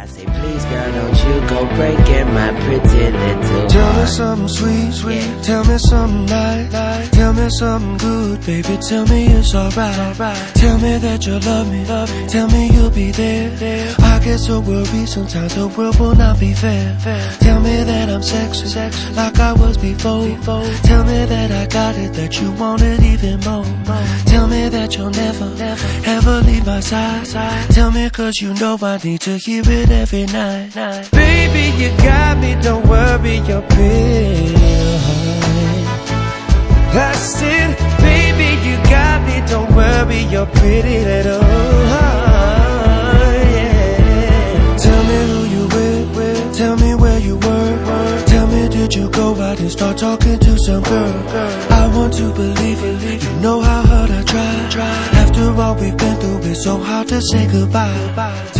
say, please girl, don't you go breaking my pretty little heart. Tell me something sweet, sweet, yeah. Tell me something nice, tell me something good, baby, tell me it's alright. Tell me that you love me, tell me you'll be there. I get so worried sometimes the world will not be fair. Tell me that I'm sexy, like I was before. Tell me that I got it, that you want it even more. Tell me that you'll never, ever leave my side. Tell me cause you know I need to hear it every night. Baby, you got me, don't worry, you're pretty. That's it, baby, you got me, don't worry, you're pretty little heart, yeah. Tell me who you with, tell me where you were. Tell me, did you go out and start talking to some girl? I want to believe it, you know how hard I try. After all we've been through, it's so hard to say goodbye.